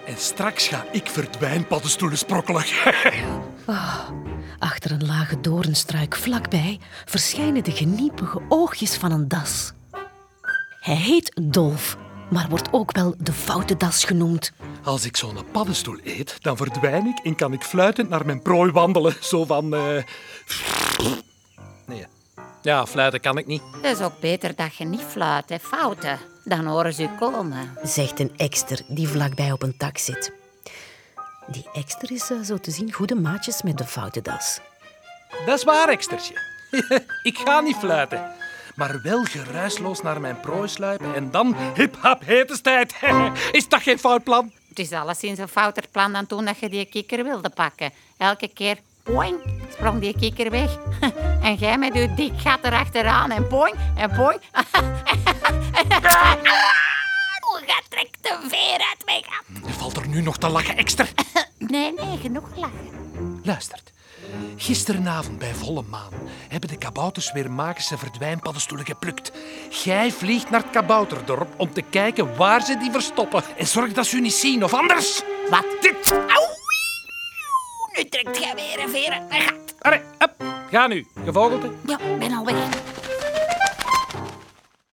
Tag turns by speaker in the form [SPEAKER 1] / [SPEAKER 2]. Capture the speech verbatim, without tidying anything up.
[SPEAKER 1] En straks ga ik verdwijnpaddenstoelen sprokkelen.
[SPEAKER 2] Oh, achter een lage doornstruik vlakbij verschijnen de geniepige oogjes van een das. Hij heet Dolf, maar wordt ook wel de foute das genoemd.
[SPEAKER 1] Als ik zo'n paddenstoel eet, dan verdwijn ik en kan ik fluitend naar mijn prooi wandelen. Zo van... Uh... Nee. Ja, fluiten kan ik niet.
[SPEAKER 3] Het is ook beter dat je niet fluit, hè, fouten. Dan horen ze u komen.
[SPEAKER 2] Zegt een ekster die vlakbij op een tak zit. Die ekster is uh, zo te zien goede maatjes met de foute das.
[SPEAKER 1] Dat is waar, ekstertje. Ik ga niet fluiten. Maar wel geruisloos naar mijn prooi sluipen en dan hip-hap hetenstijd. Is dat geen fout plan?
[SPEAKER 3] Het is alleszins een fouter plan dan toen dat je die kikker wilde pakken. Elke keer, poing, sprong die kikker weg. En jij met je dik gat erachteraan en poing, en poing. Je trekt de veer uit mijn gat.
[SPEAKER 1] Valt er nu nog te lachen, ekster?
[SPEAKER 3] Nee, nee, genoeg lachen.
[SPEAKER 1] Luistert. Gisterenavond bij volle maan hebben de kabouters weer magische verdwijnpaddenstoelen geplukt. Jij vliegt naar het kabouterdorp om te kijken waar ze die verstoppen. En zorg dat ze u niet zien, of anders...
[SPEAKER 3] Wat?
[SPEAKER 1] Dit!
[SPEAKER 3] Auw! Nu trekt jij weer een veer uit mijn gat.
[SPEAKER 1] Allee, up. Ga nu, gevogelte.
[SPEAKER 3] Ja, ik ben al weg.